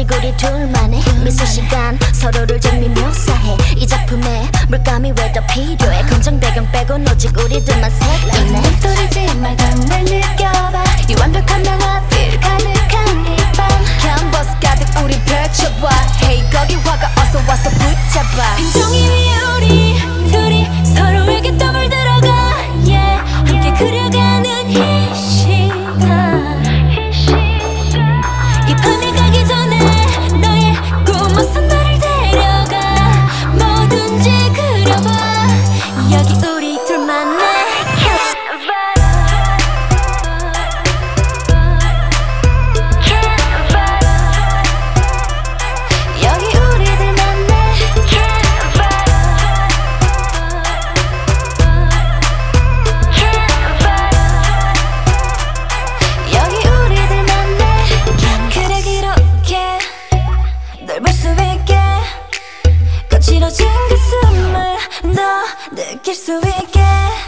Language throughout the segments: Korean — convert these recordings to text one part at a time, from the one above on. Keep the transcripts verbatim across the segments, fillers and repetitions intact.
오직 우리 둘만의 미소 시간 서로를 재미 묘사해 이 작품에 물감이 왜 더 필요해 검정 배경 빼곤 오직 우리 둘만 색이네 소리지 말던 날 느껴봐 이 완벽한 명화필 가득한 이밤 캔버스 가득 우리 펼쳐봐 Hey 거기 화가 어서 와서 붙잡아 빈종이 위에 우리 둘이 서로에게 땀을 들어가 yeah. 함께 그려가는 이 시간 이 밤이 가기 전에 너의 꿈에서 나를 데려가 뭐든지 그려봐 여기 우리 둘만의 여기 우리들만의 여기 우리들만의 그래 이렇게 널 볼 수 있게 거칠어진 가슴을 더 느낄 수 있게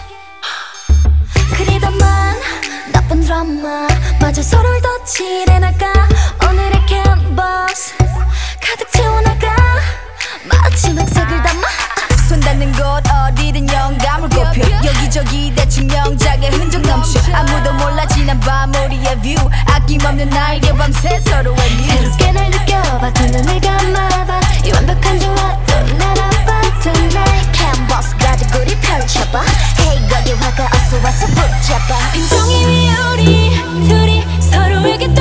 그리다만 나쁜 드라마 마저 서로를 더 칠해나가 오늘의 캔버스 가득 채워나가 마치 맥색을 담아 손 닿는 곳 어디든 영감을 꼽혀 여기저기 대충 명작의 흔적 넘쳐 아무도 몰라 지난 밤 우리의 뷰 아낌없는 나에게 밤새 서로의 뮤즈 새롭게 날 느껴봐 두 눈을 감아봐 이 완벽한 조화도 날아봐 tonight 캔버스 가득 우리 펼쳐봐 Hey 거기 화가 어서 와서 붙잡아 빈종이 위에 우리 둘이 서로에게